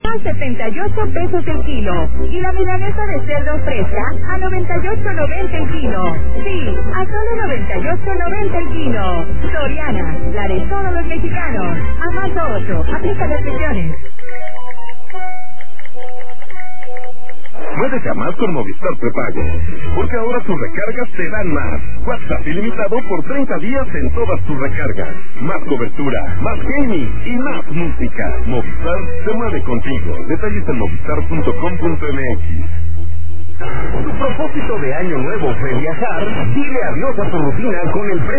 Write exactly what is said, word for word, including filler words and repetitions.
a setenta y ocho pesos el kilo. Y la milanesa de cerdo fresca a noventa y ocho noventa el kilo. Sí, a solo noventa y ocho noventa el kilo. Soriana, la de todos los mexicanos. A marzo ocho, aplica restricciones. No deja más con Movistar Prepago, porque ahora tus recargas te dan más. WhatsApp ilimitado por treinta días en todas tus recargas. Más cobertura, más gaming y más música. Movistar se mueve contigo. Detalles en movistar punto com punto m x. Tu propósito de año nuevo fue viajar. Dile adiós a tu rutina con el